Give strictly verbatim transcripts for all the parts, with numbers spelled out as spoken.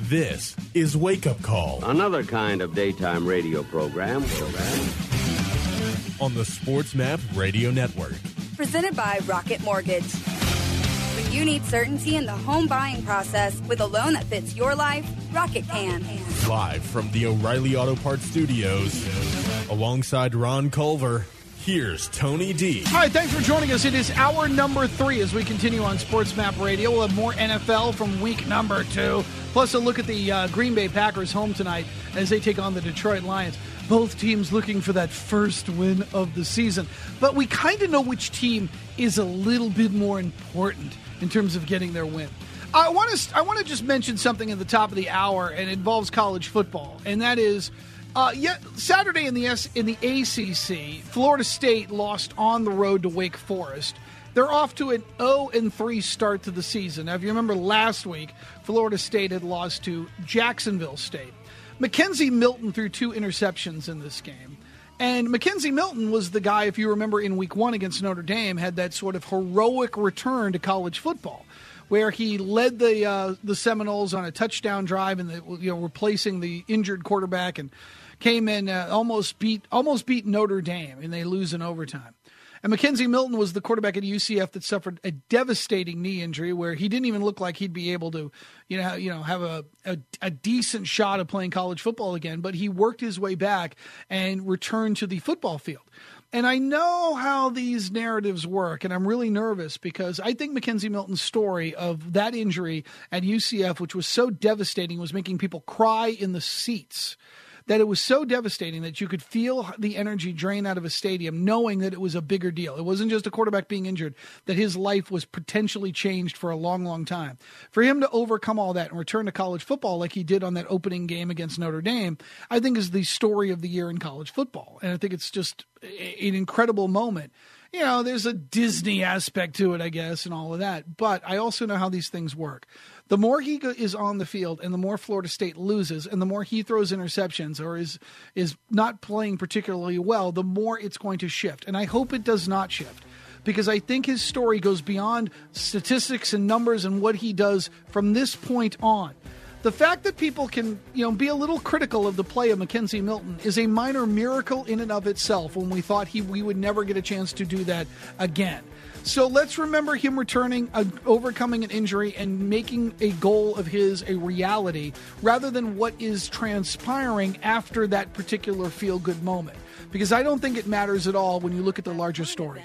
This is Wake Up Call. Another kind of daytime radio program. On the Sports Map Radio Network. Presented by Rocket Mortgage. When you need certainty in the home buying process with a loan that fits your life, Rocket can. Live from the O'Reilly Auto Parts Studios, alongside Ron Culver, here's Tony D. All right, thanks for joining us. It is hour number three as we continue on Sports Map Radio. We'll have more N F L from week number two, plus a look at the uh, Green Bay Packers home tonight as they take on the Detroit Lions. Both teams looking for that first win of the season. But we kind of know which team is a little bit more important in terms of getting their win. I want to I want to just mention something at the top of the hour, and it involves college football, and that is uh, yet Saturday in the S, in the A C C, Florida State lost on the road to Wake Forest. They're off to an oh and three start to the season. Now, if you remember last week, Florida State had lost to Jacksonville State. Mackenzie Milton threw two interceptions in this game. And Mackenzie Milton was the guy, if you remember, in week one against Notre Dame, had that sort of heroic return to college football, where he led the uh, the Seminoles on a touchdown drive and the, you know replacing the injured quarterback, and came in uh, almost beat almost beat Notre Dame, and they lose in overtime. And Mackenzie Milton was the quarterback at U C F that suffered a devastating knee injury where he didn't even look like he'd be able to, you know, you know, have a, a, a decent shot of playing college football again. But he worked his way back and returned to the football field. And I know how these narratives work, and I'm really nervous because I think Mackenzie Milton's story of that injury at U C F, which was so devastating, was making people cry in the seats. That it was so devastating that you could feel the energy drain out of a stadium knowing that it was a bigger deal. It wasn't just a quarterback being injured, that his life was potentially changed for a long, long time. For him to overcome all that and return to college football like he did on that opening game against Notre Dame, I think is the story of the year in college football. And I think it's just an incredible moment. You know, there's a Disney aspect to it, I guess, and all of that. But I also know how these things work. The more he is on the field and the more Florida State loses and the more he throws interceptions or is is not playing particularly well, the more it's going to shift. And I hope it does not shift because I think his story goes beyond statistics and numbers and what he does from this point on. The fact that people can, you know, be a little critical of the play of Mackenzie Milton is a minor miracle in and of itself when we thought he we would never get a chance to do that again. So let's remember him returning, uh, overcoming an injury, and making a goal of his a reality rather than what is transpiring after that particular feel-good moment. Because I don't think it matters at all when you look at the larger story.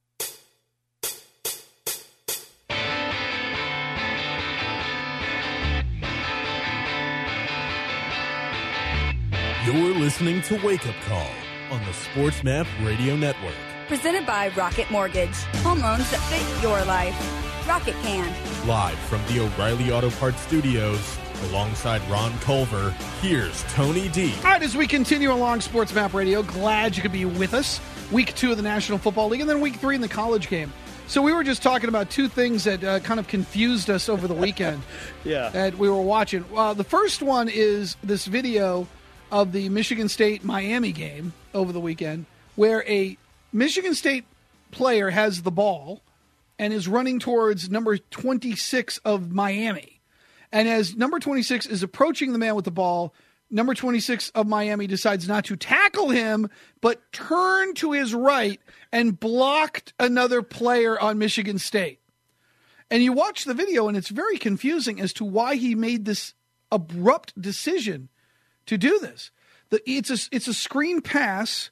You're listening to Wake Up Call on the Sports Map Radio Network. Presented by Rocket Mortgage. Home loans that fit your life. Rocket can. Live from the O'Reilly Auto Parts Studios, alongside Ron Culver, here's Tony D. All right, as we continue along Sports Map Radio, glad you could be with us. Week two of the National Football League, and then week three in the college game. So we were just talking about two things that uh, kind of confused us over the weekend. Yeah. That we were watching. Uh, the first one is this video of the Michigan State-Miami game over the weekend, where a Michigan State player has the ball and is running towards number twenty-six of Miami. And as number twenty-six is approaching the man with the ball, number twenty-six of Miami decides not to tackle him, but turn to his right and blocked another player on Michigan State. And you watch the video, and it's very confusing as to why he made this abrupt decision to do this. The, it's a it's a screen pass,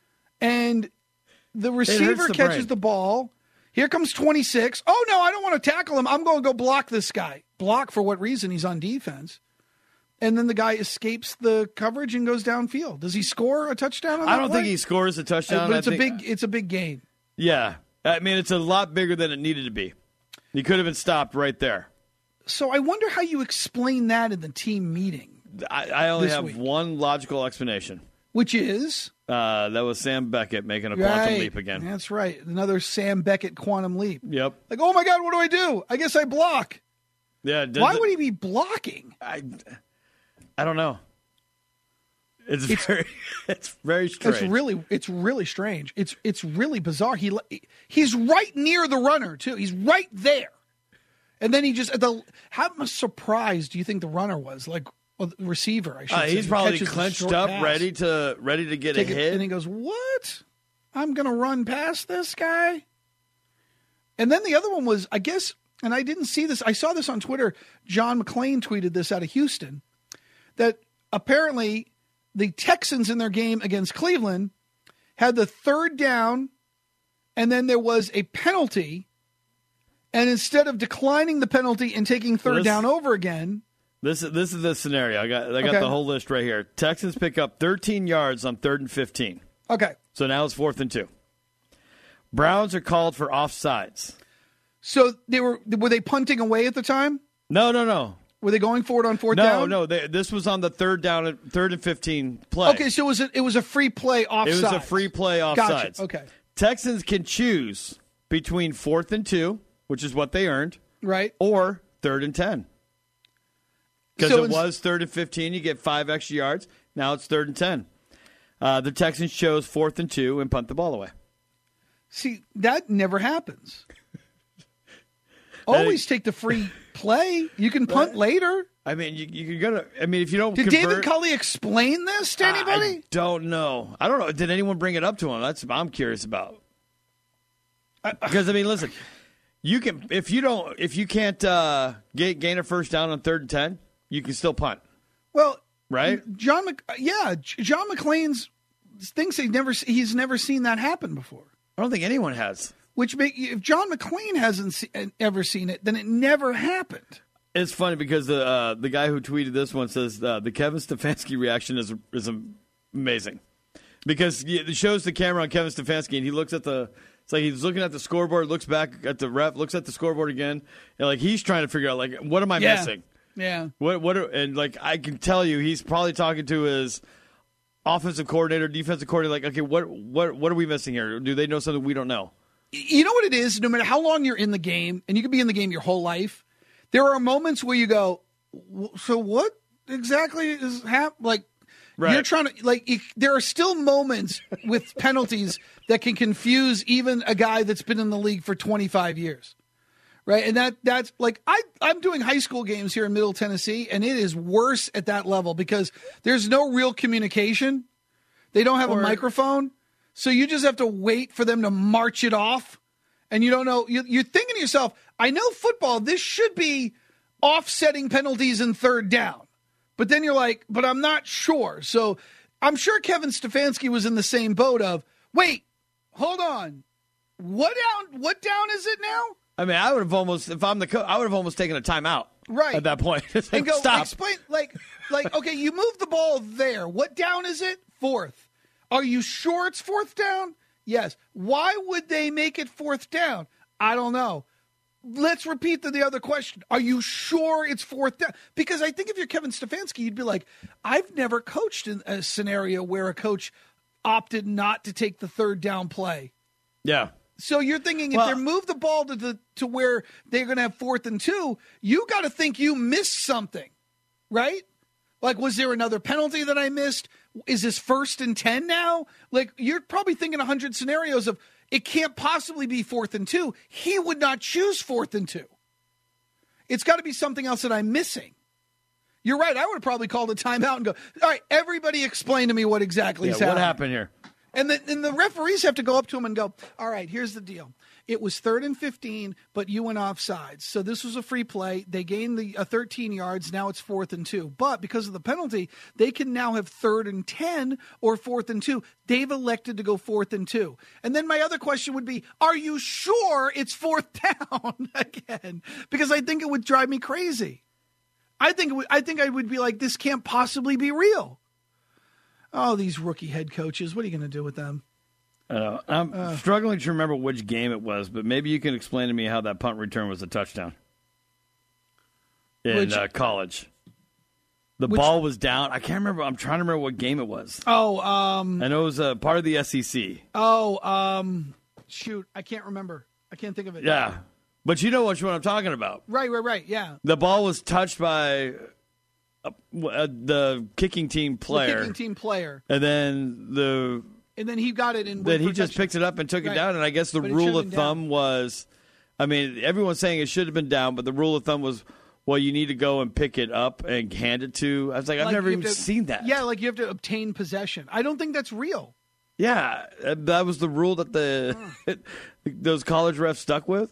and the receiver the catches brain. the ball. Here comes twenty-six. Oh, no, I don't want to tackle him. I'm going to go block this guy. Block for what reason? He's on defense. And then the guy escapes the coverage and goes downfield. Does he score a touchdown on that I don't play? think he scores a touchdown. Uh, but it's I a think, big it's a big gain. Yeah. I mean, it's a lot bigger than it needed to be. He could have been stopped right there. So I wonder how you explain that in the team meeting. I, I only This have week. one logical explanation. Which is? Uh, that was Sam Beckett making a quantum Right. leap again. That's right. Another Sam Beckett quantum leap. Yep. Like, oh my God, what do I do? I guess I block. Yeah. Did Why the- would he be blocking? I, I don't know. It's, It's- very, it's very strange. It's really, it's really strange. It's, it's really bizarre. He, he's right near the runner too. He's right there, And then he just the how much surprised do you think the runner was? Like well, the receiver, I should uh, say. He's probably catches the clenched short up, pass. ready to ready to get Take a it, hit. and he goes, "What? I'm going to run past this guy?" And then the other one was, I guess, and I didn't see this. I saw this on Twitter. John McClain tweeted this out of Houston, that apparently the Texans in their game against Cleveland had the third down, and then there was a penalty. And instead of declining the penalty and taking third this, down over again. This, this is the scenario. I got I got Okay. the whole list right here. Texans pick up thirteen yards on third and fifteen. Okay. So now it's fourth and two. Browns are called for offsides. So they were were they punting away at the time? No, no, no. Were they going for it on fourth No, down? no. They, this was on the third down, third and fifteen play. Okay, so it was a, it was a free play offside. It was a free play offsides. Gotcha. Okay. Texans can choose between fourth and two, which is what they earned, Right. or third and ten. Because So it it's- was third and fifteen, you get five extra yards. Now it's third and ten. Uh, the Texans chose fourth and two and punt the ball away. See, that never happens. Always take the free play. You can punt later. I mean, you, you can go to. I mean, if you don't. Did convert, David Culley explain this to anybody? I don't know. I don't know. Did anyone bring it up to him? That's what I'm curious about. Because I mean, listen, you can if you don't if you can't uh, get, gain a first down on third and ten, you can still punt. Well, right? John, Mc, yeah, John McClain's thinks he's never he's never seen that happen before. I don't think anyone has. Which make, if John McClain hasn't see, ever seen it, then it never happened. It's funny because the uh, the guy who tweeted this one says uh, the Kevin Stefanski reaction is is amazing because it shows the camera on Kevin Stefanski and he looks at the it's like he's looking at the scoreboard, looks back at the ref, looks at the scoreboard again, and like he's trying to figure out like what am I Yeah. missing? Yeah. What what are, and like I can tell you he's probably talking to his offensive coordinator, defensive coordinator. Like okay, what what what are we missing here? Do they know something we don't know? You know what it is? No matter how long you're in the game, and you could be in the game your whole life, there are moments where you go, so what exactly is happening? Like, Right. you're trying to, like, it, there are still moments with penalties that can confuse even a guy that's been in the league for twenty-five years. Right. And that that's like, I, I'm doing high school games here in Middle Tennessee, and it is worse at that level because there's no real communication. They don't have Or- a microphone. So you just have to wait for them to march it off. And you don't know. You, you're thinking to yourself, I know football, this should be offsetting penalties in third down. But then you're like, but I'm not sure. So I'm sure Kevin Stefanski was in the same boat of, wait, hold on. What down? What down is it now? I mean, I would have almost if I'm the coach, I would have almost taken a timeout. Right. At that point. It's like, And go, stop. explain, like, like, okay, you move the ball there. What down is it? Fourth. Are you sure it's fourth down? Yes. Why would they make it fourth down? I don't know. Let's repeat the, the other question. Are you sure it's fourth down? Because I think if you're Kevin Stefanski, you'd be like, I've never coached in a scenario where a coach opted not to take the third down play. Yeah. So you're thinking if Well- they move the ball to the to where they're going to have fourth and two, you got to think you missed something, right? Like, was there another penalty that I missed? Is this first and ten now? Like, you're probably thinking a hundred scenarios of it can't possibly be fourth and two. He would not choose fourth and two. It's got to be something else that I'm missing. You're right. I would have probably called a timeout and go, all right, everybody explain to me what exactly Yeah, is what happening. happened here? And the, and the referees have to go up to him and go, all right, here's the deal. It was third and fifteen, but you went offsides. So this was a free play. They gained the uh, thirteen yards. Now it's fourth and two. But because of the penalty, they can now have third and ten or fourth and two. They've elected to go fourth and two. And then my other question would be, are you sure it's fourth down again? Because I think it would drive me crazy. I think it would, I think I would be like, this can't possibly be real. Oh, these rookie head coaches. What are you going to do with them? Uh, I'm Uh. struggling to remember which game it was, but maybe you can explain to me how that punt return was a touchdown in Which- uh, college. The Which- ball was down. I can't remember. I'm trying to remember what game it was. Oh, um, I know it was a part of the S E C. oh, um, shoot, I can't remember. I can't think of it. Yeah, but you know which one I'm talking about. Right, right, right. Yeah. The ball was touched by uh, uh, the kicking team player, The kicking team player. and then the And then he got it in. then he for just touchdown. picked it up and took it Right. down. And I guess the But it rule should've of been down. thumb was I mean, everyone's saying it should have been down, but the rule of thumb was, well, you need to go and pick it up and hand it to. I was like, I've Like, never you have even to- seen that. Yeah, like you have to obtain possession. I don't think that's real. Yeah, that was the rule that the those college refs stuck with.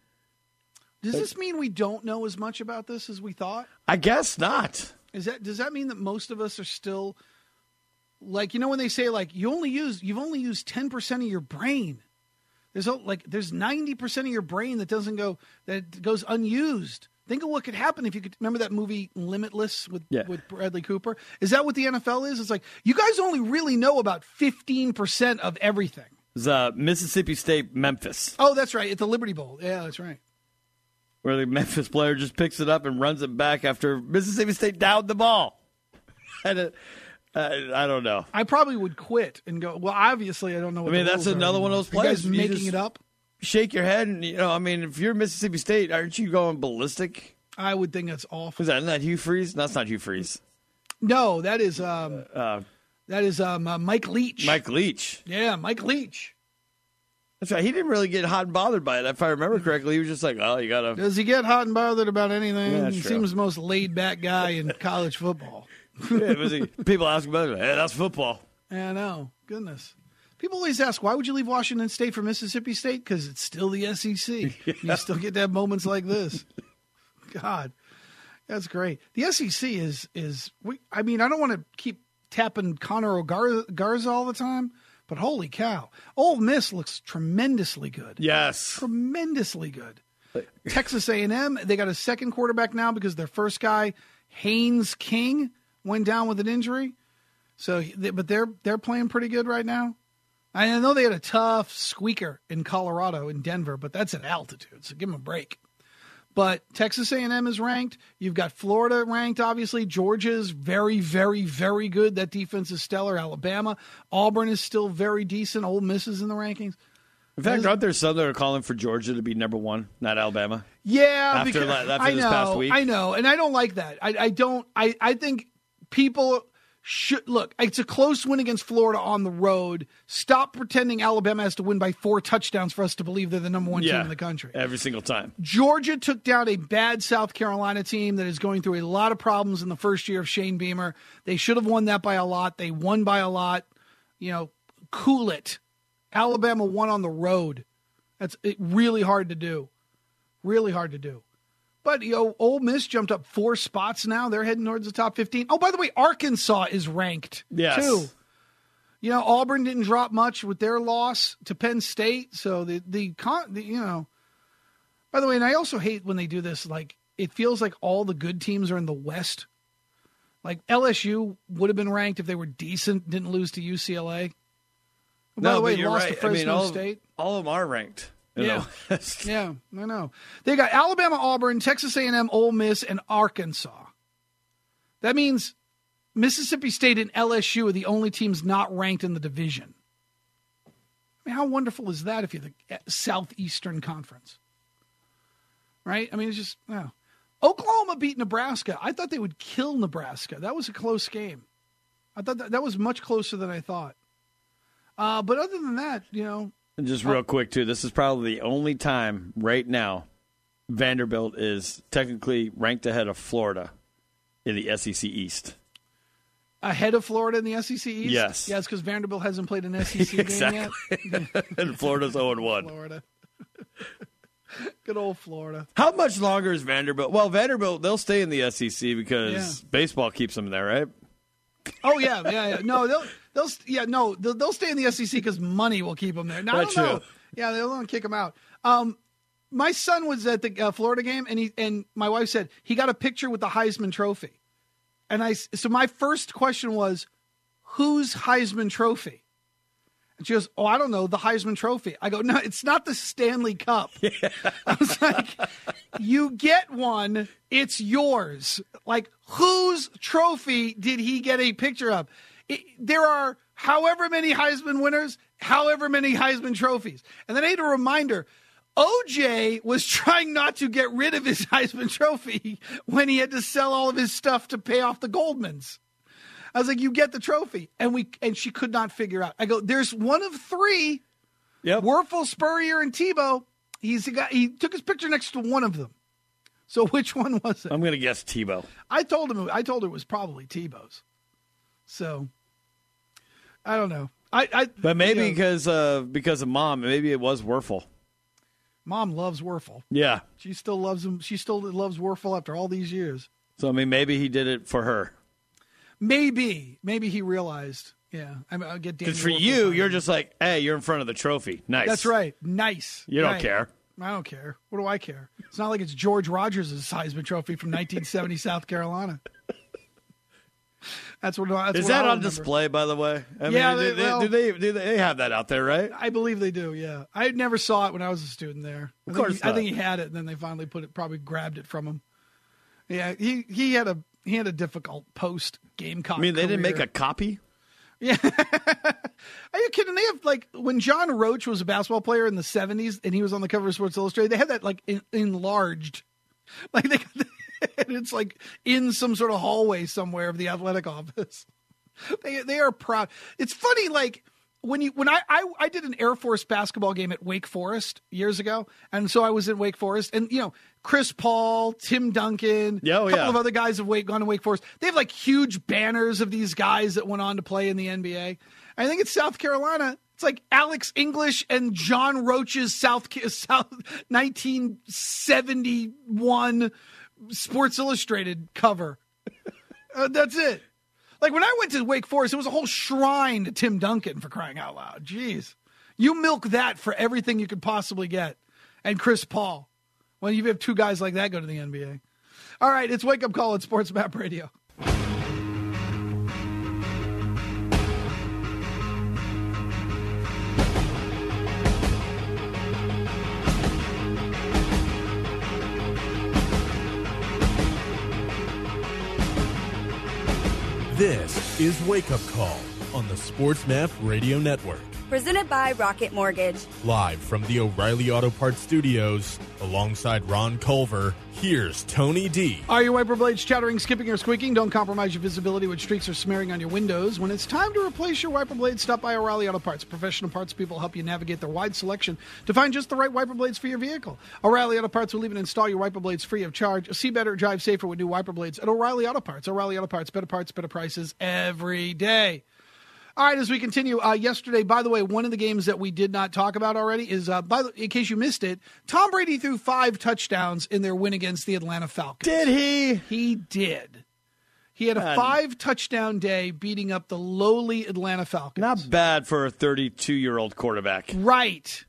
Does this mean we don't know as much about this as we thought? I guess not. Is that does that mean that most of us are still like, you know, when they say like you only use you've only used ten percent of your brain. There's a, like there's ninety percent of your brain that doesn't go that goes unused. Think of what could happen if you could remember that movie Limitless with Yeah. with Bradley Cooper. Is that what the N F L is? It's like you guys only really know about fifteen percent of everything. It's uh, Mississippi State, Memphis, Oh, that's right. It's the Liberty Bowl. Yeah, that's right. where the Memphis player just picks it up and runs it back after Mississippi State downed the ball. and it, uh, I don't know. I probably would quit and go. Well, obviously, I don't know. What I mean, the that's rules are another one of anymore. those Are you plays. guys You making just- it up? Shake your head, and you know, I mean, if you're Mississippi State, aren't you going ballistic? I would think that's awful. Was that isn't that Hugh Freeze? That's not Hugh Freeze. No, that is um, Uh, that is um, uh, Mike Leach. Mike Leach. Yeah, Mike Leach. That's right. He didn't really get hot and bothered by it. If I remember correctly, he was just like, "Oh, you gotta." Does he get hot and bothered about anything? Yeah, he true. seems the most laid back guy in college football. Yeah, was he, people ask about it. Hey, that's football. Yeah, I know. Goodness. People always ask, why would you leave Washington State for Mississippi State? Because it's still the S E C. Yeah. You still get to have moments like this. God, that's great. The S E C is, is we. I mean, I don't want to keep tapping Connor O'Gar- Garza all the time, but holy cow. Ole Miss looks tremendously good. Yes. Tremendously good. Texas A and M, they got a second quarterback now because their first guy, Haynes King, went down with an injury. So, they, but they're they're playing pretty good right now. I know they had a tough squeaker in Colorado, in Denver, but that's at altitude, so give them a break. But Texas A and M is ranked. You've got Florida ranked, obviously. Georgia's very, very, very good. That defense is stellar. Alabama. Auburn is still very decent. Ole Miss is in the rankings. In fact, aren't there some that are calling for Georgia to be number one, not Alabama? Yeah, After because, la- after I this know, past week? I know, and I don't like that. I, I don't. I, I think people should look. It's a close win against Florida on the road. Stop pretending Alabama has to win by four touchdowns for us to believe they're the number one Yeah, team in the country. every single time. Georgia took down a bad South Carolina team that is going through a lot of problems in the first year of Shane Beamer. They should have won that by a lot. They won by a lot. You know, cool it. Alabama won on the road. That's it, really hard to do. Really hard to do. But, you know, Ole Miss jumped up four spots now. They're heading towards the top fifteen. Oh, by the way, Arkansas is ranked, Yes. too. You know, Auburn didn't drop much with their loss to Penn State. So, the, the, con, the you know, by the way, and I also hate when they do this, like, it feels like all the good teams are in the West. Like, L S U would have been ranked if they were decent, didn't lose to U C L A. By no, the way, but you're lost right. to Fresno I mean, all, State. all of them are ranked. You Yeah. know? Yeah, I know. They got Alabama, Auburn, Texas A and M, Ole Miss, and Arkansas. That means Mississippi State and L S U are the only teams not ranked in the division. I mean, how wonderful is that if you're the Southeastern Conference? Right? I mean, it's just, no. Oklahoma beat Nebraska. I thought they would kill Nebraska. That was a close game. I thought that, that was much closer than I thought. Uh, but other than that, you know, And just real quick, too, this is probably the only time right now Vanderbilt is technically ranked ahead of Florida in the S E C East. ahead of Florida in the S E C East? Yes. Yeah, it's because Vanderbilt hasn't played an S E C Exactly. game yet. And Florida's oh and one. Florida. Good old Florida. How much longer is Vanderbilt? Well, Vanderbilt, they'll stay in the S E C because Yeah. baseball keeps them there, right? Oh, yeah, yeah, yeah. No, they'll, they'll, yeah, no, they'll, they'll stay in the S E C because money will keep them there. No, I That's don't know. true. Yeah, they'll want to kick them out. Um, my son was at the uh, Florida game, and he and my wife said he got a picture with the Heisman Trophy. And I, so my first question was, whose Heisman Trophy? And she goes, oh, I don't know, the Heisman Trophy. I go, no, it's not the Stanley Cup. Yeah. I was like, you get one, it's yours. Like, whose trophy did he get a picture of? It, there are however many Heisman winners, however many Heisman trophies. And then I had a reminder, O J was trying not to get rid of his Heisman Trophy when he had to sell all of his stuff to pay off the Goldmans. I was like, you get the trophy. And we and she could not figure out. I go, there's one of three, Yep. Werfel, Spurrier, and Tebow. He's the guy. He took his picture next to one of them. So which one was it? I'm going to guess Tebow. I told him. I told her it was probably Tebow's. So I don't know. I, I but maybe you know, because uh, because of Mom, maybe it was Wuerffel. Mom loves Wuerffel. Yeah, she still loves him. She still loves Wuerffel after all these years. So I mean, maybe he did it for her. Maybe, maybe he realized. Yeah, I mean, I'll get Daniel. Because for Wuerffel you, fine. You're just like, hey, you're in front of the trophy. Nice. That's right. Nice. You don't right. care. I don't care. What do I care? It's not like it's George Rogers' Heisman Trophy from nineteen seventy South Carolina. That's what. That's Is what that I on remember. display, by the way? I Yeah, mean, they- do, they, well- do they do they have that out there, right? I believe they do. Yeah, I never saw it when I was a student there. I Of think course he, I not. think he had it, and then they finally put it. Probably grabbed it from him. Yeah, he he had a he had a difficult post Gamecock. I mean, they didn't career. make a copy. Yeah. Are you kidding? They have, like, when John Roach was a basketball player in the seventies and he was on the cover of Sports Illustrated, they had that, like, in, enlarged. Like, they, and it's, like, in some sort of hallway somewhere of the athletic office. They they are proud. It's funny, like, when you when I, I, I did an Air Force basketball game at Wake Forest years ago, and so I was in Wake Forest, and, you know, Chris Paul, Tim Duncan, Yeah, oh, a couple yeah. of other guys have Wake, gone to Wake Forest. They have, like, huge banners of these guys that went on to play in the N B A. I think it's South Carolina. It's like Alex English and John Roach's South, South nineteen seventy-one Sports Illustrated cover. Uh, that's it. Like, when I went to Wake Forest, it was a whole shrine to Tim Duncan, for crying out loud. Jeez. You milk that for everything you could possibly get. And Chris Paul. When you have two guys like that go to the N B A. All right, it's Wake Up Call at Sports Map Radio. This is Wake Up Call on the Sports Map Radio Network. Presented by Rocket Mortgage. Live from the O'Reilly Auto Parts Studios, alongside Ron Culver, here's Tony D. Are your wiper blades chattering, skipping, or squeaking? Don't compromise your visibility with streaks or smearing on your windows. When it's time to replace your wiper blades, stop by O'Reilly Auto Parts. Professional parts people help you navigate their wide selection to find just the right wiper blades for your vehicle. O'Reilly Auto Parts will even install your wiper blades free of charge. See better, drive safer with new wiper blades at O'Reilly Auto Parts. O'Reilly Auto Parts, better parts, better prices every day. All right, as we continue, uh, yesterday, by the way, one of the games that we did not talk about already is, uh, by the, in case you missed it, Tom Brady threw five touchdowns in their win against the Atlanta Falcons. Did he? He did. He had a Man. five-touchdown day beating up the lowly Atlanta Falcons. Not bad for a thirty-two-year-old quarterback. Right.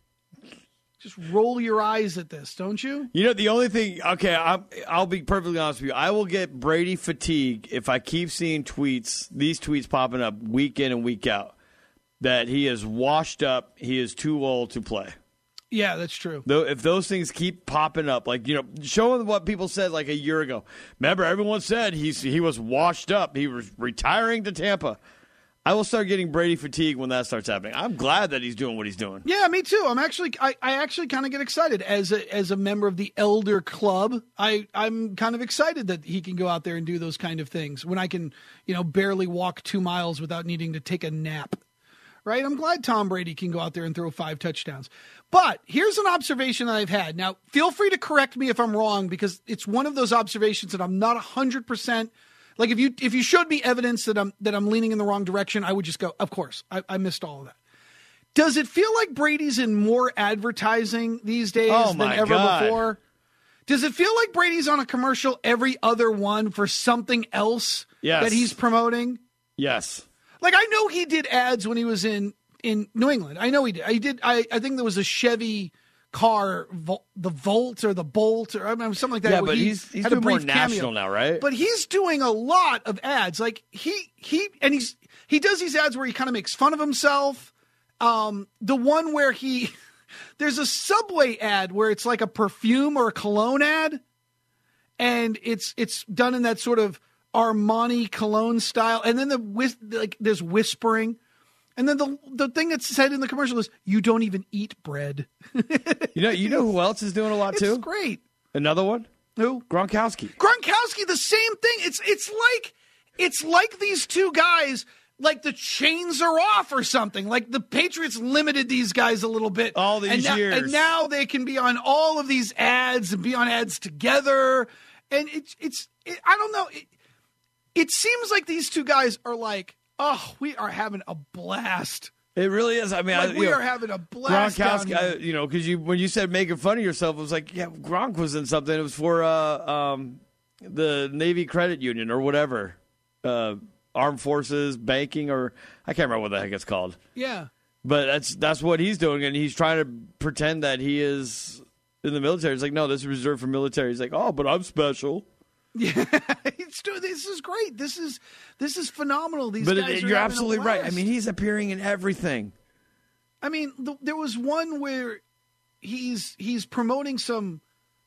Just roll your eyes at this, don't you? You know, the only thing, okay, I'll, I'll be perfectly honest with you. I will get Brady fatigue if I keep seeing tweets, these tweets popping up week in and week out, that he is washed up, he is too old to play. Yeah, that's true. Though, if those things keep popping up, like, you know, showing what people said like a year ago. Remember, everyone said he's he was washed up. He was retiring to Tampa. I will start getting Brady fatigue when that starts happening. I'm glad that he's doing what he's doing. Yeah, me too. I'm actually, I, I actually kind of get excited as a as a member of the elder club. I I'm kind of excited that he can go out there and do those kind of things when I can, you know, barely walk two miles without needing to take a nap. Right? I'm glad Tom Brady can go out there and throw five touchdowns. But here's an observation that I've had. Now, feel free to correct me if I'm wrong, because it's one of those observations that I'm not one hundred percent. Like, if you if you showed me evidence that I'm that I'm leaning in the wrong direction, I would just go, of course, I, I missed all of that. Does it feel like Brady's in more advertising these days Oh, than my ever God. before? Does it feel like Brady's on a commercial every other one for something else Yes. that he's promoting? Yes. Like, I know he did ads when he was in, in New England. I know he did. I did. I, I think there was a Chevy car, Vol- the Volt or the Bolt or I mean, something like that. Yeah, where but he he's, he's had a doing more brief cameo. national now, right? But he's doing a lot of ads. Like he he and he's he does these ads where he kind of makes fun of himself. Um, the one where he there's a Subway ad where it's like a perfume or a cologne ad, and it's it's done in that sort of Armani cologne style, and then the whis- like there's whispering, and then the the thing that's said in the commercial is "You don't even eat bread." You know, you know who else is doing a lot It's too? great. Another one? Who? Gronkowski. Gronkowski, the same thing. It's it's like it's like these two guys like the chains are off or something. Like the Patriots limited these guys a little bit. All these and now, years. And now they can be on all of these ads and be on ads together. And it's, it's it, I don't know. It, it seems like these two guys are like, oh, we are having a blast. It really is. I mean, like I, we know, are having a blast. Gronkowski, I, you know, because you when you said making fun of yourself, it was like, yeah, Gronk was in something. It was for uh, um, the Navy Credit Union or whatever, uh, Armed Forces Banking, or I can't remember what the heck it's called. Yeah, but that's that's what he's doing, and he's trying to pretend that he is in the military. It's like, no, this is reserved for military. He's like, oh, but I'm special. Yeah, it's, this is great. This is this is phenomenal. These but guys it, are you're having absolutely a right. I blast. mean, he's appearing in everything. I mean, the, there was one where he's he's promoting some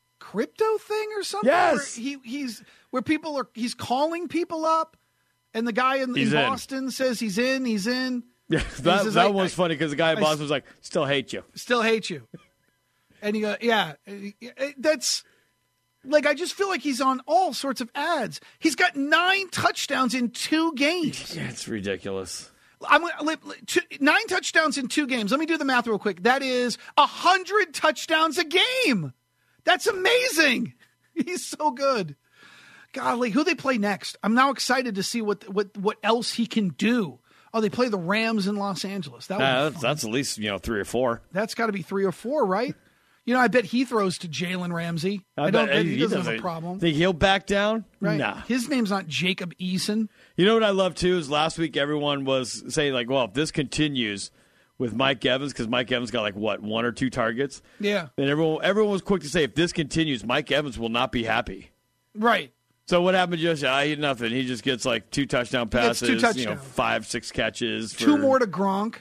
crypto thing or something. Yes, where he he's where people are he's calling people up, and the guy in, in, in Boston says he's in, he's in. Yeah, that, says, that I, one was I, funny because the guy in I, Boston was like, "Still hate you, still hate you," and you go, "Yeah, that's." Like, I just feel like he's on all sorts of ads. He's got nine touchdowns in two games. Yeah, it's ridiculous. I'm two, nine touchdowns in two games. Let me do the math real quick. That is a hundred touchdowns a game. That's amazing. He's so good. Golly, who they play next? I'm now excited to see what what what else he can do. Oh, they play the Rams in Los Angeles. That uh, that's, that's at least you know three or four. That's got to be three or four, right? You know, I bet he throws to Jalen Ramsey. I, I don't bet he, he doesn't, doesn't have a problem. Think he'll back down? Right. Nah. His name's not Jacob Eason. You know what I love, too, is last week everyone was saying, like, well, if this continues with Mike Evans, because Mike Evans got, like, what, one or two targets? Yeah. And everyone everyone was quick to say, if this continues, Mike Evans will not be happy. Right. So what happened just I had nothing. He just gets, like, two touchdown passes, two touchdowns. you know, five, six catches. For... Two more to Gronk.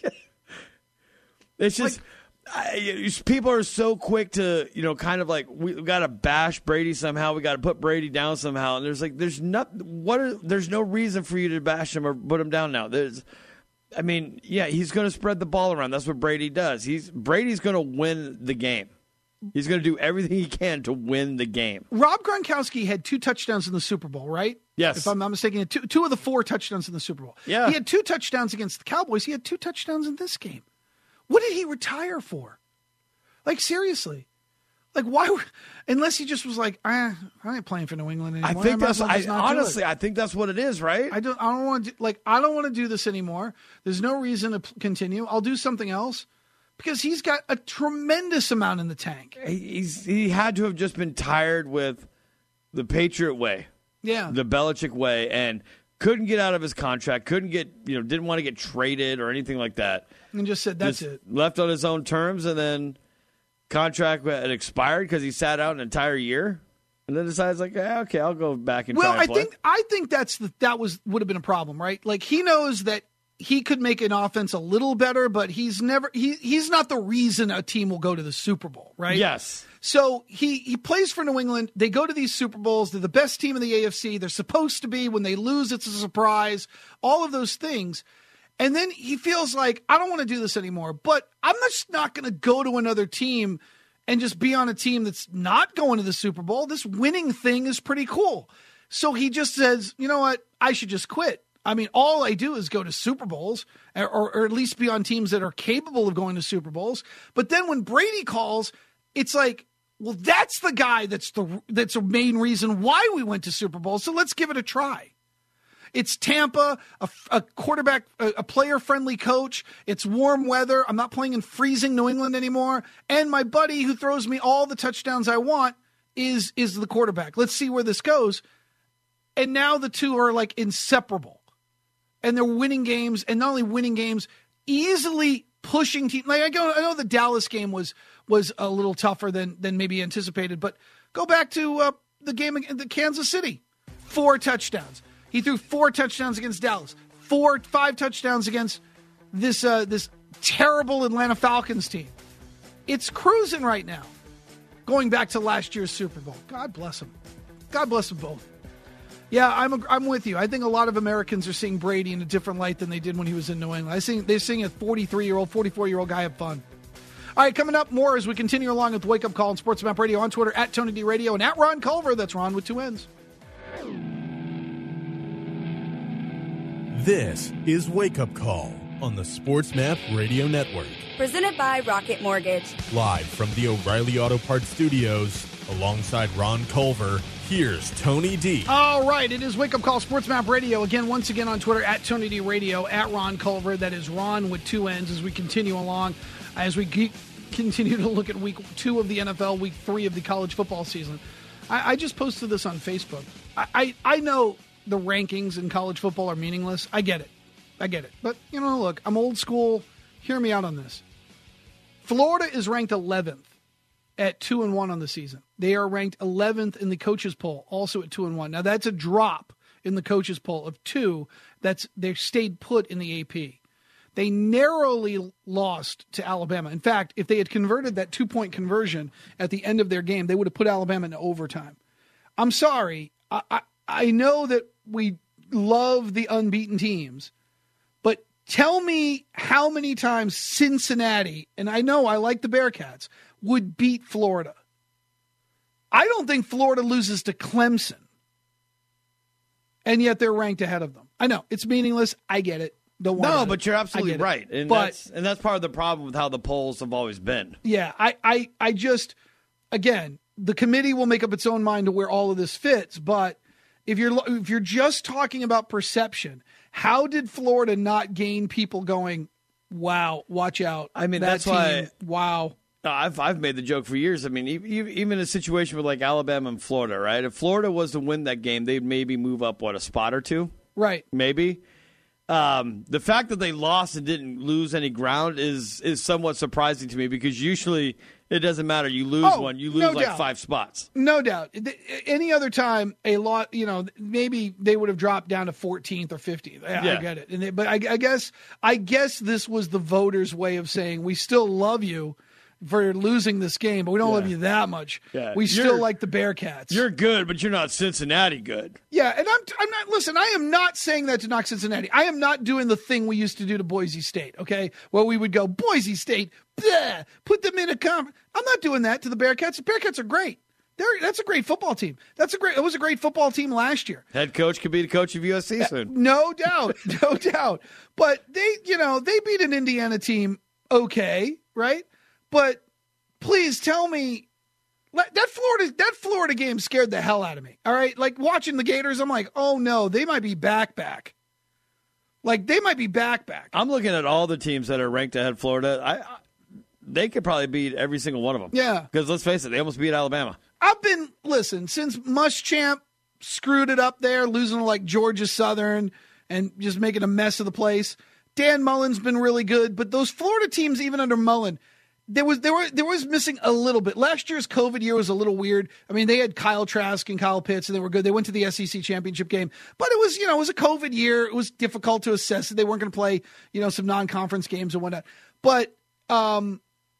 It's just... Like, I, people are so quick to, you know, kind of like we got to bash Brady somehow. We got to put Brady down somehow. And there's like, there's not what. Are, there's no reason for you to bash him or put him down now. There's, I mean, yeah, he's going to spread the ball around. That's what Brady does. He's Brady's going to win the game. He's going to do everything he can to win the game. Rob Gronkowski had two touchdowns in the Super Bowl, right? Yes. If I'm not mistaken, two, two of the four touchdowns in the Super Bowl. Yeah. He had two touchdowns against the Cowboys. He had two touchdowns in this game. What did he retire for? Like, seriously. Like, why? Unless he just was like, ah, I ain't playing for New England anymore. I think I that's, well I, honestly, I think that's what it is, right? I don't, I don't want to, do, like, I don't want to do this anymore. There's no reason to p- continue. I'll do something else because he's got a tremendous amount in the tank. He's, he had to have just been tired with the Patriot way. Yeah. The Belichick way, and couldn't get out of his contract, couldn't get, you know, didn't want to get traded or anything like that. And just said, that's just it. Left on his own terms, and then contract had expired because he sat out an entire year, and then decides like, eh, okay, I'll go back and well, try and I play. think I think that's the, that was would have been a problem, right? Like he knows that he could make an offense a little better, but he's never he he's not the reason a team will go to the Super Bowl, right? Yes. So he he plays for New England. They go to these Super Bowls. They're the best team in the A F C. They're supposed to be. When they lose, it's a surprise. All of those things. And then he feels like, I don't want to do this anymore, but I'm just not going to go to another team and just be on a team that's not going to the Super Bowl. This winning thing is pretty cool. So he just says, you know what? I should just quit. I mean, all I do is go to Super Bowls or, or at least be on teams that are capable of going to Super Bowls. But then when Brady calls, it's like, well, that's the guy that's the that's a main reason why we went to Super Bowl. So let's give it a try. It's Tampa, a, a quarterback, a, a player-friendly coach. It's warm weather. I'm not playing in freezing New England anymore. And my buddy who throws me all the touchdowns I want is is the quarterback. Let's see where this goes. And now the two are like inseparable. And they're winning games, and not only winning games, easily pushing teams. Like I go, I know the Dallas game was was a little tougher than than maybe anticipated, but go back to uh, the game against the Kansas City. Four touchdowns. He threw four touchdowns against Dallas, four, five touchdowns against this uh, this terrible Atlanta Falcons team. It's cruising right now. Going back to last year's Super Bowl. God bless them. God bless them both. Yeah, I'm a, I'm with you. I think a lot of Americans are seeing Brady in a different light than they did when he was in New England. I think they're seeing a forty-three-year-old, forty-four-year-old guy have fun. All right, coming up more as we continue along with Wake Up Call and Sports Map Radio on Twitter at Tony D Radio and at Ron Culver. That's Ron with two N's. This is Wake Up Call on the SportsMap Radio Network. Presented by Rocket Mortgage. Live from the O'Reilly Auto Parts Studios, alongside Ron Culver, here's Tony D. All right, it is Wake Up Call SportsMap Radio. Again, once again on Twitter, at Tony D Radio, at Ron Culver. That is Ron with two N's as we continue along, as we ge- continue to look at week two of the N F L, week three of the college football season. I, I just posted this on Facebook. I, I, I know the rankings in college football are meaningless. I get it. I get it. But, you know, look, I'm old school. Hear me out on this. Florida is ranked eleventh at two and one on the season. They are ranked eleventh in the coaches poll, also at two and one. Now, that's a drop in the coaches poll of two. That's they stayed put in the A P. They narrowly lost to Alabama. In fact, if they had converted that two-point conversion at the end of their game, they would have put Alabama into overtime. I'm sorry. I, I, I know that we love the unbeaten teams, but tell me how many times Cincinnati, and I know I like the Bearcats, would beat Florida. I don't think Florida loses to Clemson, and yet they're ranked ahead of them. I know, it's meaningless. I get it. Don't worry. No, but you're absolutely right. And, but, that's, and that's part of the problem with how the polls have always been. Yeah, I, I, I just, again, the committee will make up its own mind to where all of this fits, but if you're if you're just talking about perception, how did Florida not gain people going, wow, watch out? I mean, that that's team, why. Wow. I've I've made the joke for years. I mean, even a situation with like Alabama and Florida, right? If Florida was to win that game, they'd maybe move up, what, a spot or two? Right. Maybe. Um, the fact that they lost and didn't lose any ground is is somewhat surprising to me because usually it doesn't matter. You lose oh, one, you lose no like doubt. five spots. No doubt. Any other time, a lot, you know, maybe they would have dropped down to fourteenth or fifteenth. I, yeah. I get it. And they, but I, I guess I guess this was the voters' way of saying we still love you for losing this game, but we don't yeah. love you that much. Yeah. We You're, still like the Bearcats. You're good, but you're not Cincinnati good. Yeah, and I'm I'm not listen, I am not saying that to knock Cincinnati. I am not doing the thing we used to do to Boise State, okay? Where we would go, Boise State, bleh, put them in a conference. I'm not doing that to the Bearcats. The Bearcats are great. They're, that's a great football team. That's a great. It was a great football team last year. Head coach could be the coach of U S C yeah, soon. No doubt, no doubt. But they, you know, they beat an Indiana team, okay, right? But please tell me that Florida that Florida game scared the hell out of me. All right, like watching the Gators, I'm like, oh no, they might be back back. Like they might be back back. I'm looking at all the teams that are ranked ahead of Florida. I, I they could probably beat every single one of them. Yeah, because let's face it, they almost beat Alabama. I've been listen since Muschamp screwed it up there, losing to like Georgia Southern and just making a mess of the place. Dan Mullen's been really good, but those Florida teams, even under Mullen. There was there were there was missing a little bit. Last year's COVID year was a little weird. I mean, they had Kyle Trask and Kyle Pitts, and they were good. They went to the S E C championship game, but it was you know it was a COVID year. It was difficult to assess. They weren't going to play you know some non-conference games and whatnot. But um,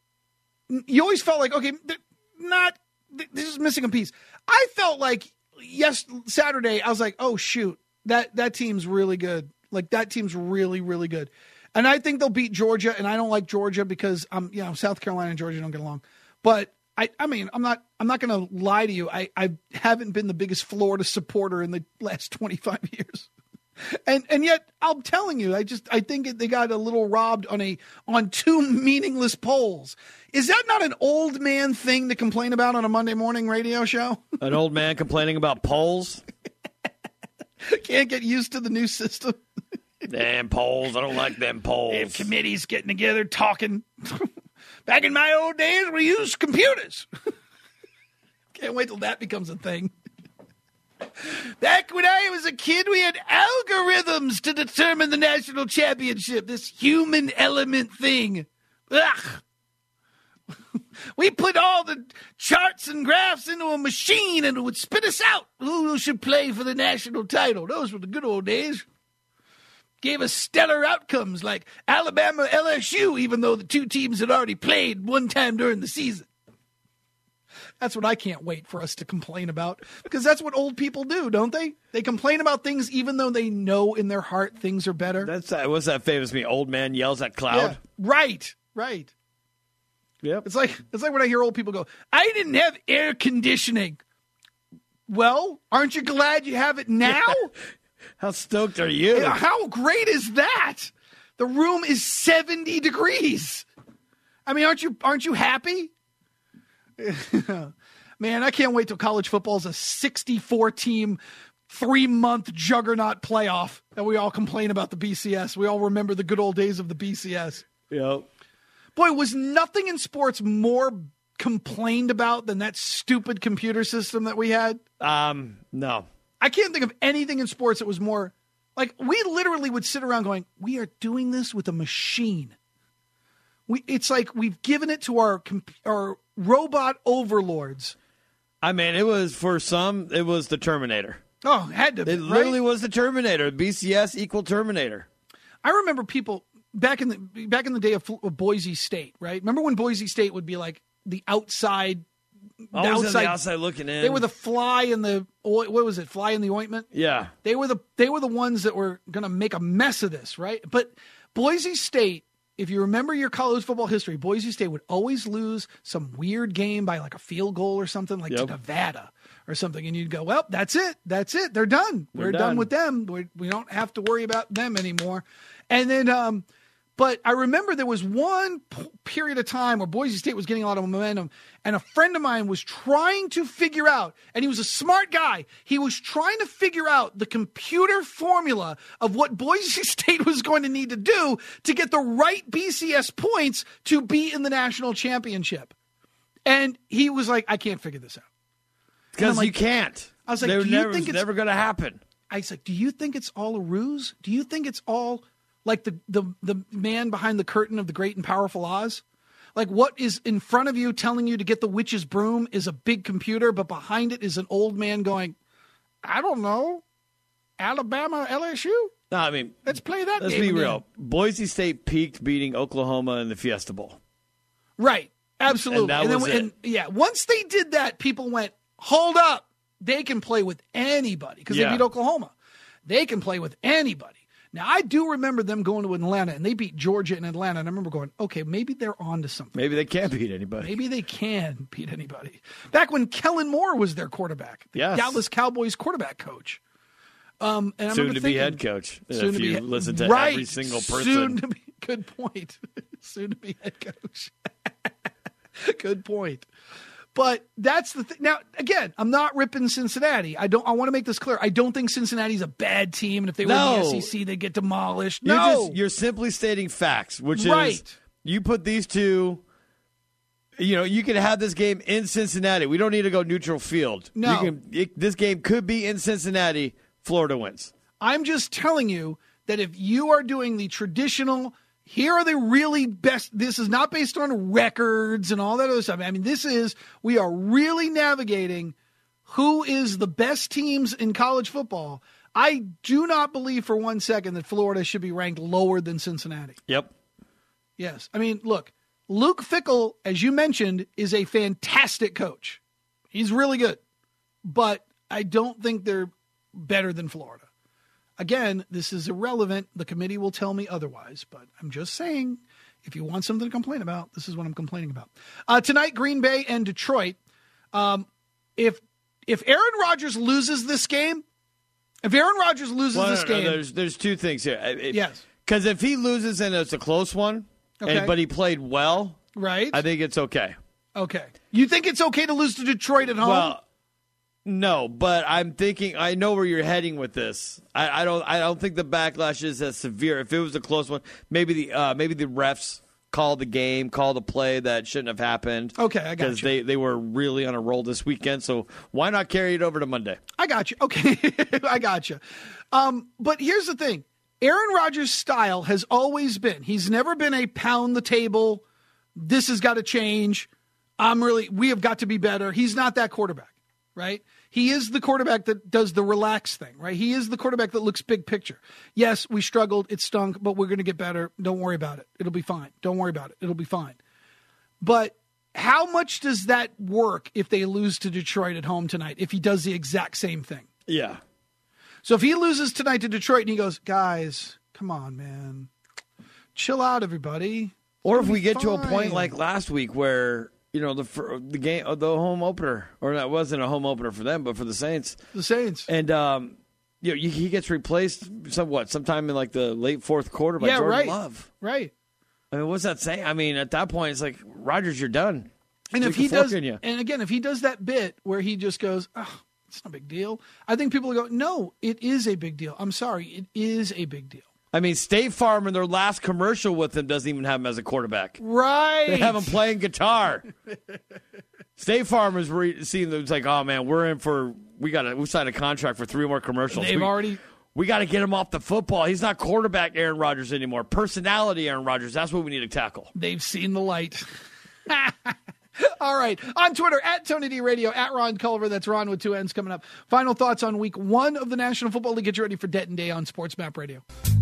you always felt like okay, not this is missing a piece. I felt like yes Saturday. I was like, oh shoot, that that team's really good. Like that team's really really good. And I think they'll beat Georgia, and I don't like Georgia because I'm, you know, South Carolina and Georgia don't get along. But I, I mean, I'm not, I'm not going to lie to you. I, I haven't been the biggest Florida supporter in the last twenty-five years, and and yet I'm telling you, I just, I think they got a little robbed on a on two meaningless polls. Is that not an old man thing to complain about on a Monday morning radio show? An old man complaining about polls? Can't get used to the new system. Damn polls. I don't like them polls. They have committees getting together, talking. Back in my old days, we used computers. Can't wait till that becomes a thing. Back when I was a kid, we had algorithms to determine the national championship. This human element thing. Ugh. We put all the charts and graphs into a machine and it would spit us out who should play for the national title. Those were the good old days. Gave us stellar outcomes like Alabama L S U, even though the two teams had already played one time during the season. That's what I can't wait for us to complain about, because that's what old people do, don't they? They complain about things even though they know in their heart things are better. That's uh, what's that famous me? Old man yells at cloud. Yeah. Right, right. Yep. It's like it's like when I hear old people go, "I didn't have air conditioning." Well, aren't you glad you have it now? How stoked are you? How great is that? The room is seventy degrees. I mean, aren't you aren't you happy? Man, I can't wait till college football is a sixty-four team, three-month juggernaut playoff that we all complain about the B C S. We all remember the good old days of the B C S. Yep. Boy, was nothing in sports more complained about than that stupid computer system that we had? Um, no. I can't think of anything in sports that was more like we literally would sit around going, we are doing this with a machine. We it's like we've given it to our our robot overlords. I mean, it was for some, it was the Terminator. Oh, it had to be. It literally right? was the Terminator. B C S equal Terminator. I remember people back in the back in the day of, of Boise State, right? Remember when Boise State would be like the outside, the Always outside, on the outside looking in. They were the fly in the what was it? Fly in the ointment. Yeah, they were the they were the ones that were going to make a mess of this, right? But Boise State, if you remember your college football history, Boise State would always lose some weird game by like a field goal or something, like yep. to Nevada or something, and you'd go, "Well, that's it. That's it. They're done. We're, We're done. done with them. We we don't have to worry about them anymore." And then, um, but I remember there was one p- period of time where Boise State was getting a lot of momentum, and a friend of mine was trying to figure out, and he was a smart guy. He was trying to figure out the computer formula of what Boise State was going to need to do to get the right B C S points to be in the national championship. And he was like, "I can't figure this out." Because like, you can't. I was like, They're do you never, think it's it's never going to happen? I was like, do you think it's all a ruse? Do you think it's all like the, the, the man behind the curtain of the Great and Powerful Oz? Like what is in front of you telling you to get the witch's broom is a big computer, but behind it is an old man going, I don't know, Alabama, L S U? No, I mean, let's play that Let's game be again. real. Boise State peaked beating Oklahoma in the Fiesta Bowl. Right. Absolutely. And that and then, was it. And, yeah, once they did that, people went, hold up. They can play with anybody because yeah. they beat Oklahoma. They can play with anybody. Now, I do remember them going to Atlanta, and they beat Georgia in Atlanta, and I remember going, okay, maybe they're on to something. Maybe they can beat anybody. Maybe they can beat anybody. Back when Kellen Moore was their quarterback, the yes. Dallas Cowboys quarterback coach. Um, and I soon to thinking, be head coach. Soon if to you be, listen to right, every single person. Soon to be, good point. Soon to be head coach. Good point. But that's the thing. Now, again, I'm not ripping Cincinnati. I don't. I want to make this clear. I don't think Cincinnati's a bad team, and if they no. were in the S E C, they'd get demolished. You're no, just, you're simply stating facts, which right. is you put these two. You know, you can have this game in Cincinnati. We don't need to go neutral field. No, you can, it, this game could be in Cincinnati. Florida wins. I'm just telling you that if you are doing the traditional. Here are the really best. This is not based on records and all that other stuff. I mean, this is, we are really navigating who is the best teams in college football. I do not believe for one second that Florida should be ranked lower than Cincinnati. Yep. Yes. I mean, look, Luke Fickell, as you mentioned, is a fantastic coach. He's really good. But I don't think they're better than Florida. Again, this is irrelevant. The committee will tell me otherwise, but I'm just saying, if you want something to complain about, this is what I'm complaining about. Uh, tonight, Green Bay and Detroit. Um, if if Aaron Rodgers loses this game, if Aaron Rodgers loses well, this no, no, game, there's there's two things here. It, yes, because if he loses and it's a close one, okay. and, but he played well, right? I think it's okay. Okay, you think it's okay to lose to Detroit at home? Well, no, but I'm thinking I know where you're heading with this. I, I don't. I don't think the backlash is as severe. If it was a close one, maybe the uh, maybe the refs called the game, called a play that shouldn't have happened. Okay, I got you. Because they, they were really on a roll this weekend. So why not carry it over to Monday? I got you. Okay, I got you. Um, but here's the thing: Aaron Rodgers' style has always been. He's never been a pound the table. This has got to change. I'm really. We have got to be better. He's not that quarterback, right? He is the quarterback that does the relax thing, right? He is the quarterback that looks big picture. Yes, we struggled. It stunk, but we're going to get better. Don't worry about it. It'll be fine. Don't worry about it. It'll be fine. But how much does that work if they lose to Detroit at home tonight, if he does the exact same thing? Yeah. So if he loses tonight to Detroit and he goes, guys, come on, man. Chill out, everybody. Or if we get fine. to a point like last week where – you know, the the game, the home opener, or that wasn't a home opener for them, but for the Saints. The Saints. And, um, you know, he gets replaced somewhat sometime in like the late fourth quarter by yeah, Jordan right. Love. Right. I mean, what's that saying? I mean, at that point, it's like, Rodgers, you're done. And Stick if he the fork does, in you. and again, if he does that bit where he just goes, oh, it's no big deal, I think people will go, no, it is a big deal. I'm sorry, it is a big deal. I mean, State Farm in their last commercial with him doesn't even have him as a quarterback. Right. They have him playing guitar. State Farm is re- seeing them. It's like, oh man, we're in for we got to we signed a contract for three more commercials. They've we, already. We got to get him off the football. He's not quarterback Aaron Rodgers anymore. Personality Aaron Rodgers. That's what we need to tackle. They've seen the light. All right. On Twitter, at Tony D Radio, at Ron Culver. That's Ron with two N's coming up. Final thoughts on week one of the National Football League. Get you ready for Denton Day on Sports Map Radio.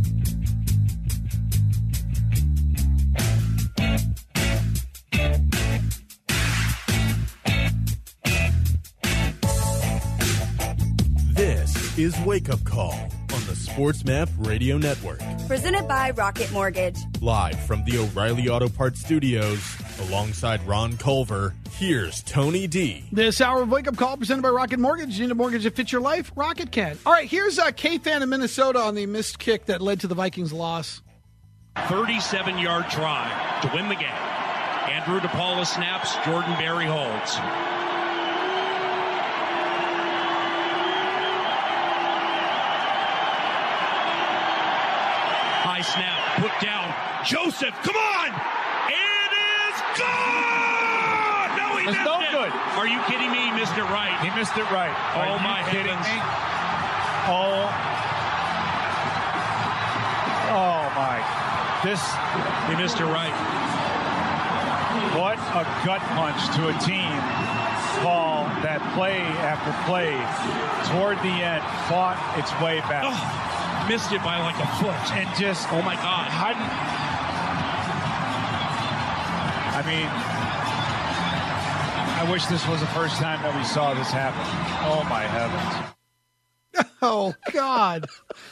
This is Wake Up Call on the Sports Map Radio Network. Presented by Rocket Mortgage. Live from the O'Reilly Auto Parts Studios, alongside Ron Culver, here's Tony D. This hour of Wake Up Call presented by Rocket Mortgage. You need a mortgage that fits your life? Rocket can. All right, here's uh, K-Fan in Minnesota on the missed kick that led to the Vikings' loss. thirty-seven-yard try to win the game. Andrew DePaula snaps, Jordan Berry holds. High snap, put down. Joseph, come on! It is gone! No, he It's missed no it. good. Are you kidding me? He missed it right. He missed it right. Oh, Are my you kidding heavens. me? Oh. Oh, my. This, He missed it right. what a gut punch to a team. Paul, that play after play, toward the end, fought its way back. Oh, missed it by like a foot. And just, Oh, my God. hadn't, I mean, I wish this was the first time that we saw this happen. Oh, my heavens. Oh, God.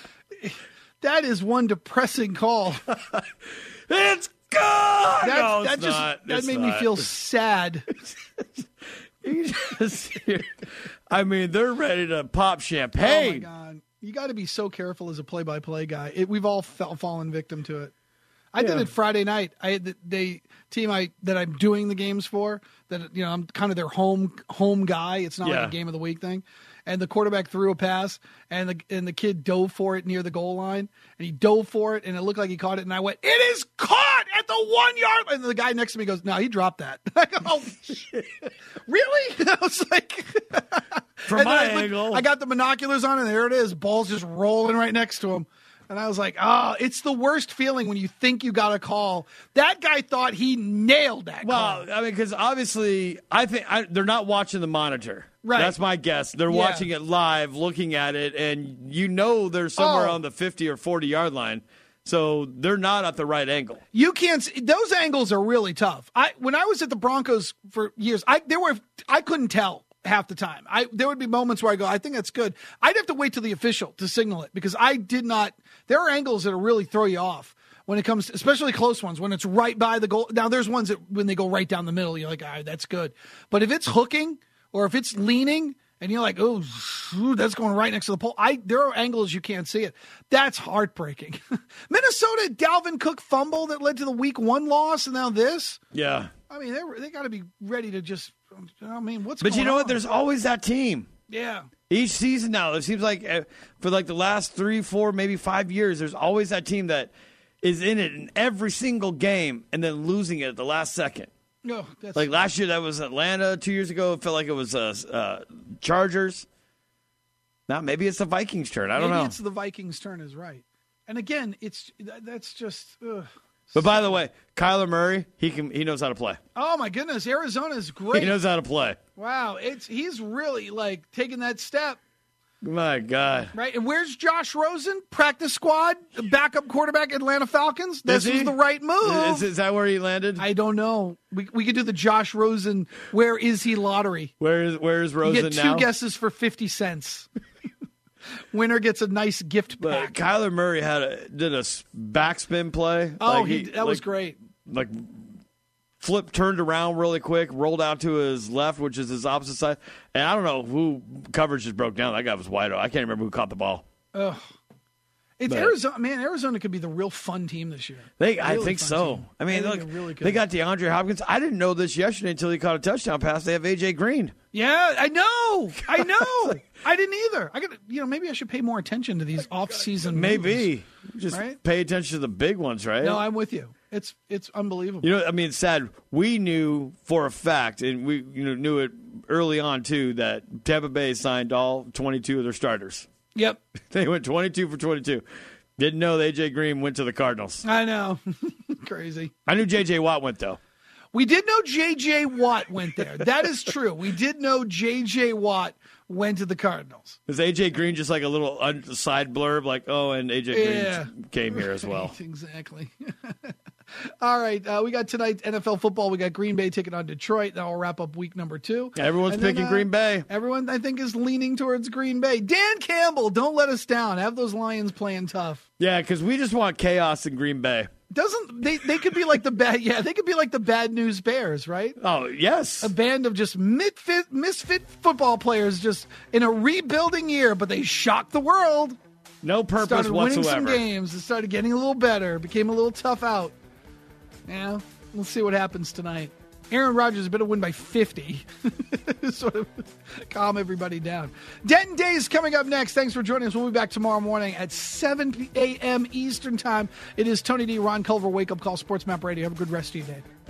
That is one depressing call. It's good. That's, no, that it's just not. that It's made me not. feel sad. You just hear- I mean, they're ready to pop Oh, my champagne. God. You got to be so careful as a play-by-play guy. It, we've all fell, fallen victim to it. I did Yeah. it Friday night. I had the, the team I that I'm doing the games for. That you know, I'm kind of their home home guy. It's not Yeah. like a game of the week thing. And the quarterback threw a pass, and the and the kid dove for it near the goal line, and he dove for it, and it looked like he caught it. And I went, "It is caught at the one yard!" And the guy next to me goes, "No, he dropped that." I go, "Oh, shit. Really?" I was like, From and then my I looked- angle. I got the binoculars on, and there it is. Ball's just rolling right next to him. And I was like, oh, it's the worst feeling when you think you got a call. That guy thought he nailed that Well, call. I mean, because obviously, I think I, they're not watching the monitor. Right. That's my guess. They're Yeah. watching it live, looking at it, and you know they're somewhere Oh. on the fifty or forty yard line. So they're not at the right angle. You can't see, those angles are really tough. I when I was at the Broncos for years, I there were I couldn't tell half the time. I there would be moments where I go, I think that's good. I'd have to wait till the official to signal it because I did not. There are angles that really throw you off when it comes, to, especially close ones when it's right by the goal. Now there's ones that when they go right down the middle, you're like, all right, that's good. But if it's hooking or if it's leaning and you're like, oh, ooh, that's going right next to the pole. I there are angles you can't see it. That's heartbreaking. Minnesota Dalvin Cook fumble that led to the week one loss, and now this. Yeah. I mean, they were, they got to be ready to just. I mean, what's But going you know on? what? There's always that team. yeah. Each season now, it seems like uh, for like the last three, four, maybe five years, there's always that team that is in it in every single game and then losing it at the last second. No, that's Like last year, that was Atlanta. Two years ago, it felt like it was uh, uh, Chargers. Now, maybe it's the Vikings' turn. I don't maybe know. it's the Vikings' turn is right. And again, it's that, that's just. Ugh. But by the way, Kyler Murray, he can he knows how to play. Oh my goodness, Arizona's great. He knows how to play. Wow, it's he's really like taking that step. My God. Right, and where's Josh Rosen? Practice squad, backup quarterback, Atlanta Falcons. This Is he? was the right move. Is, is that where he landed? I don't know. We we could do the Josh Rosen. Where is he lottery? Where is where is You Rosen get two now? guesses for fifty cents. Winner gets a nice gift But pack. Kyler Murray had a, did a s- backspin play. oh, Like he, that was like- great. Like flip turned around really quick, rolled out to his left, which is his opposite side. And I don't know who coverage just broke down. That guy was wide open. I can't remember who caught the ball. Ugh. It's But- Arizona, man. Arizona could be the real fun team this year. They, I Really think fun so. team. I mean, think look, they really could. they got DeAndre Hopkins. I didn't know this yesterday until he caught a touchdown pass. They have A J Green. Yeah, I know. I know. I didn't either. I got. You know, maybe I should pay more attention to these off-season. Maybe moves, just right? pay attention to the big ones, right? No, I'm with you. It's it's unbelievable. You know, I mean, it's sad. We knew for a fact, and we you know knew it early on too, that Tampa Bay signed all twenty-two of their starters. Yep. They went twenty-two for twenty-two. Didn't know that A J Green went to the Cardinals. I know. Crazy. I knew J J Watt went though. We did know J J. Watt went there. That is true. We did know J J. Watt went to the Cardinals. Is A J Green just like a little un- side blurb, like, oh, and A J Yeah. Green came here as well? Right, exactly. All right, uh, we got tonight N F L football. We got Green Bay taking on Detroit. That will wrap up week number two. Everyone's And then, picking uh, Green Bay. Everyone, I think, is leaning towards Green Bay. Dan Campbell, don't let us down. Have those Lions playing tough. Yeah, because we just want chaos in Green Bay. Doesn't they? They could be like the bad. Yeah, they could be like the Bad News Bears, right? Oh, yes. A band of just misfit, misfit football players, just in a rebuilding year, but they shocked the world. No purpose Started winning whatsoever. some games. It started getting a little better. Became a little tough out. Yeah, we'll see what happens tonight. Aaron Rodgers better win by fifty. Sort of calm everybody down. Denton Days coming up next. Thanks for joining us. We'll be back tomorrow morning at seven a.m. Eastern Time. It is Tony D, Ron Culver, Wake Up Call, Sports Map Radio. Have a good rest of your day.